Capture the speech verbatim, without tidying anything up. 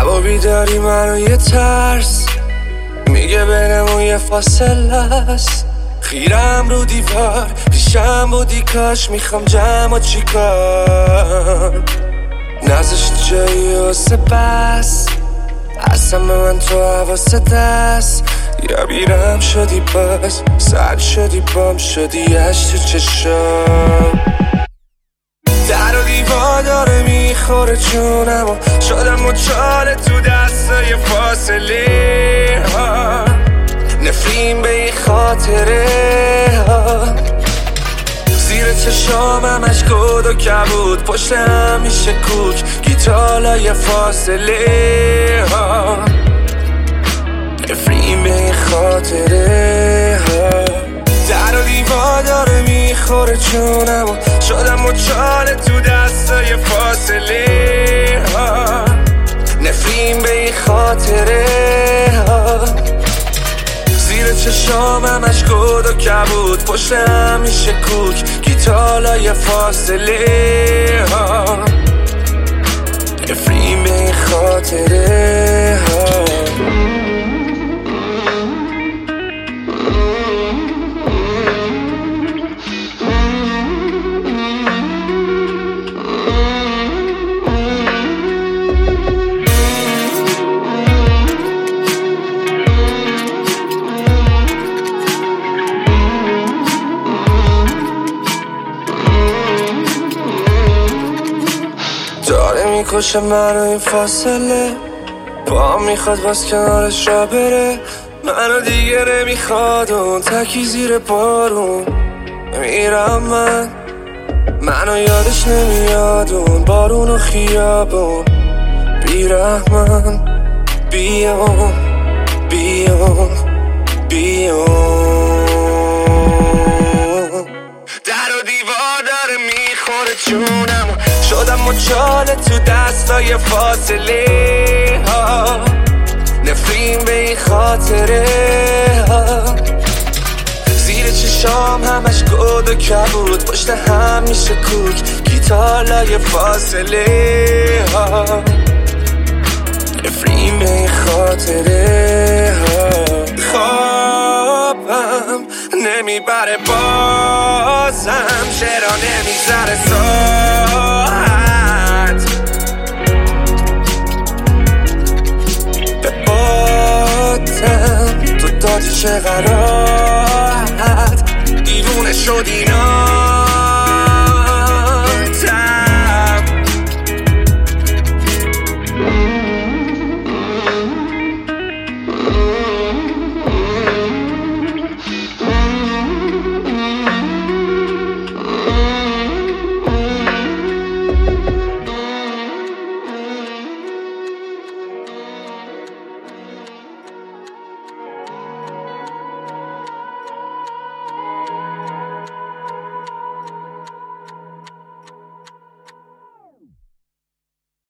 شبا بیداری منو یه ترس میگه بینمون یه فاصله است. خیرم رو دیوار پیشم بودی کاش میخوام جمع چیکار نزشت جایی واسه بس اصلا به من تو حواست دست یا بیرم شدی باز سر شدی بام شدی اش تو چشم در و دیوار داره میخوره چونم و شدم مچاله تو دستای فاصله ها نفرین به این خاطره ها زیر چشام همش گود و کبود پشت هم میشه کوک گیتالای فاصله ها نفرین به این خاطره ها در و دیوار داره میخوره چونم و شدم مچاله تو دستای فاصله ها نفرین به این خاطره ها زیر چشام همش گود و کبود پشت هم میشه کوک گیتالای فاصله ها نفرین به این خاطره ها داره میکشه منو این فاصله با میخواد باز کنارش را بره منو دیگه نمیخواد اون تکی زیر بارون میرم من منو یادش نمیاد اون بارون و خیابون بیرحمن بیام بیام بیام در و دیوار داره میخوره چونم شدم مچاله تو دستای فاصله ها نفرین به این خاطره ها زیر چشام همش گود و کبود پشت هم میشه کوک گیتالای فاصله ها نفرین به این خاطره ها خوابم نمیبره بازم چرا نمیذاره ساعت به باتم تو دادی چه غراحت دیوونه شدی نا